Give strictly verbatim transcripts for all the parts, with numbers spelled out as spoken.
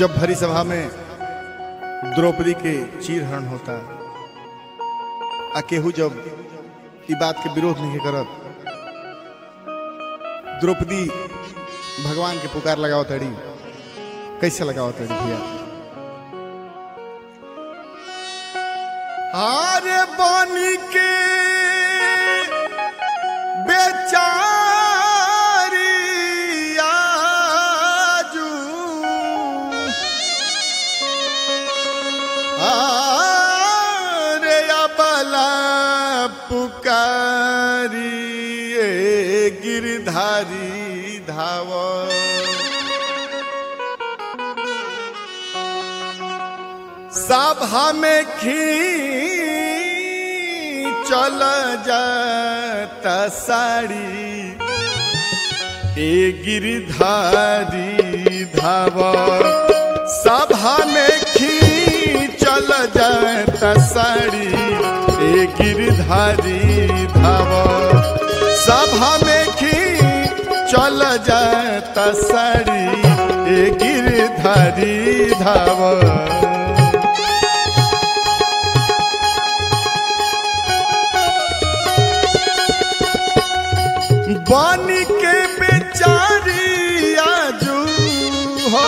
जब भरी सभा में द्रौपदी के चीरहरण होता आ केहू जब ई बात के विरोध नहीं करत, द्रौपदी भगवान के पुकार लगाओ तड़ी। कैसे लगाओ तड़ी भैया? आरे बानी के बेचारी आजू, आरे अबला पुकारी ए गिरधारी धाव। सभा में खी चल जाता साड़ी ए गिरधारी धाव। सभा में खी चल जाता साड़ी ए गिरधारी धाव। सभा में खी चल जाता साड़ी ए गिरधारी धाव। बानी के बेचारी आजू हो,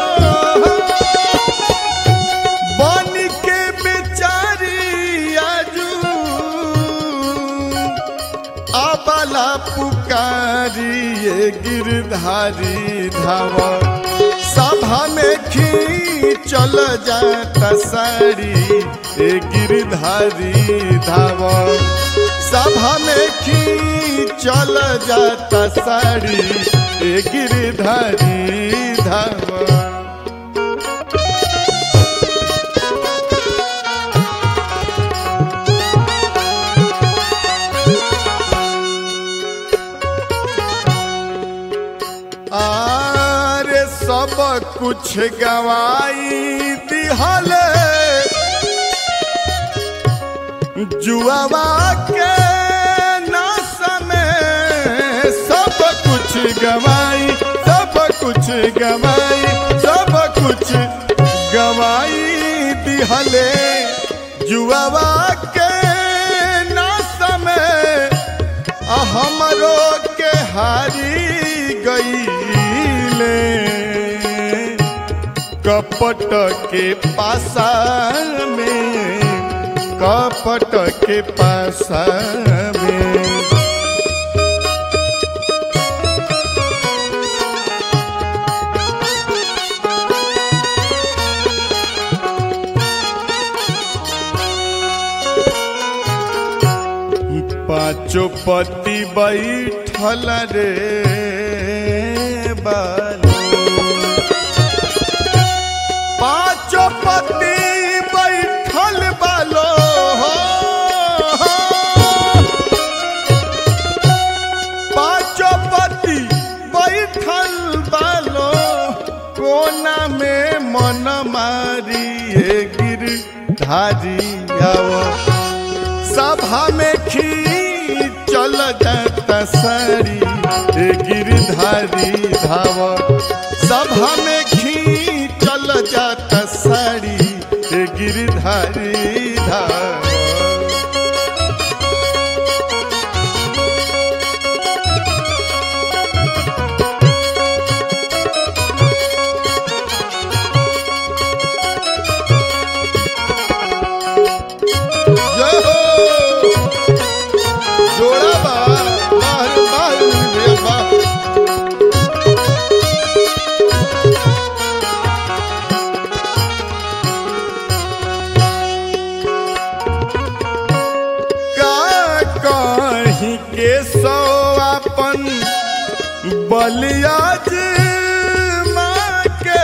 बानी के बेचारी आजू आबाला पुकारी ये गिरधारी धाव। सभा में खी चल जाता साड़ी ए गिरधारी धाव। सभा में खी चल जाता साड़ी ए गिरधारी धाव। आरे सब कुछ गवाई दिहले जुआवा के गवाई, सब कुछ गवाई, सब कुछ गवाई दिहले जुआवा के नास में। हमरो के हारी गईले कपट के पासा में, कपट के पासा में। पाँचों पति बैठल रे बालो, पाँचों पति बैठल बालो हो, पाँचों पति बैठल बालो। कोना में मन मारी ए गिरधारी आओ। सभा में खी चल जाता साड़ी ए गिरधारी धाव। सभा में खी चल जाता साड़ी ए गिरधारी धाव। के सो अपन बलियाज माँ के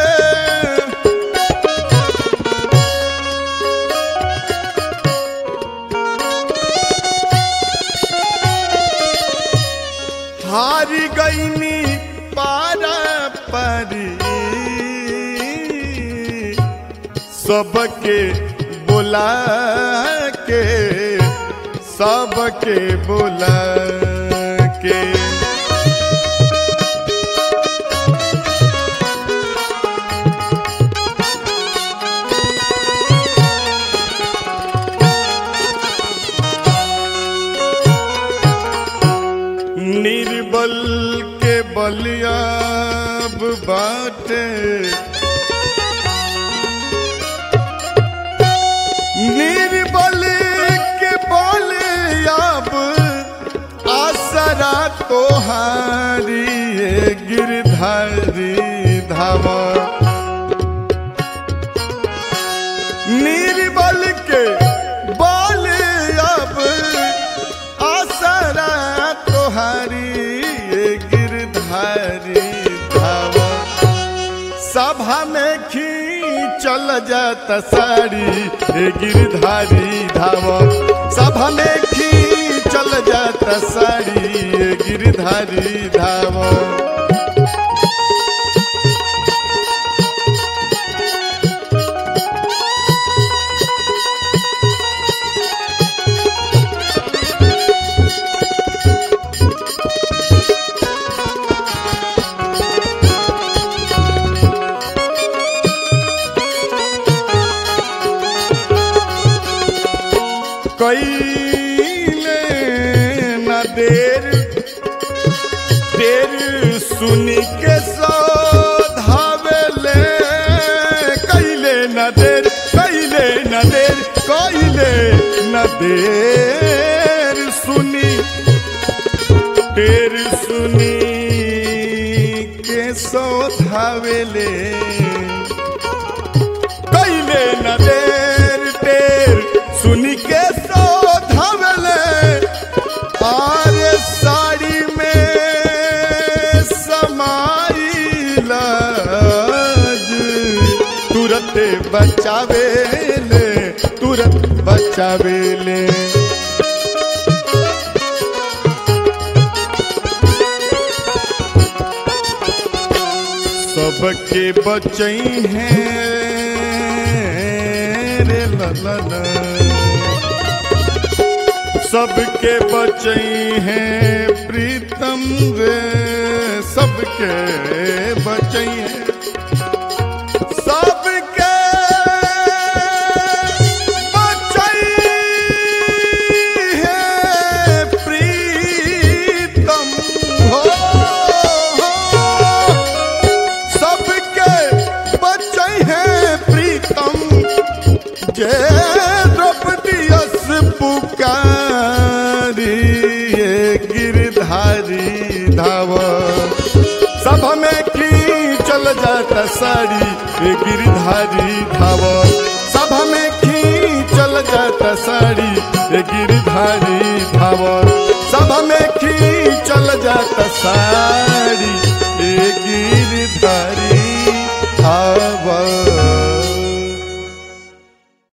हारी गईनी पारा परी। सबके बुला के, सबके बुला के निर्बल के बल अब आसरा तोहारी गिरधारी धाव सभा में खींचल जाता साड़ी ए गिरधारी धाव सभा में खींचल जाता साड़ी ए गिरधारी धाव कैले न देर देर सुनी के सो धावेले कैले न देर कैले न देर कैले न देर सुनी देर सुनी के सो धावेले कैले न देर देर सुनी के साड़ी में समाई लाज तुरंत बचावे ले तुरंत बचावे ले सबके बचई हैं रे ललन सबके बचई हैं प्रीतम रे सबके बचई हैं सबके बचई हैं प्रीतम हो, हो सबके बचई हैं प्रीतम जय द्रौपदी अस पुकार गिरधारी धाव सभा में खींचल जाता साड़ी ए गिरधारी धाव सभा में खींचल जाता साड़ी ए गिरधारी धाव सभा में खींचल जाता साड़ी ए गिर